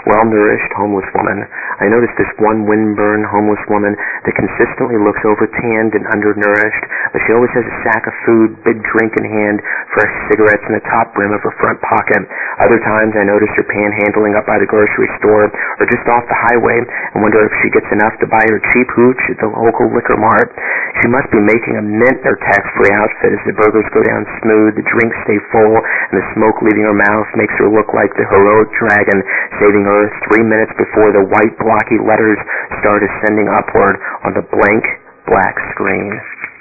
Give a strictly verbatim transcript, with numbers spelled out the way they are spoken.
well-nourished homeless woman. I noticed this one windburn homeless woman that consistently looks over-tanned and undernourished, but she always has a sack of food, big drink in hand, fresh cigarettes in the top brim of her front pocket. Other times I noticed her panhandling up by the grocery store or just off the highway and wonder if she gets enough to buy her cheap hooch at the local liquor mart. She must be making a mint in her tax-free outfit as the burgers go down smooth, the drinks stay full, and the smoke leaving her mouth makes her look like the heroic dragon saving Earth three minutes before the white blocky letters start ascending upward on the blank black screen.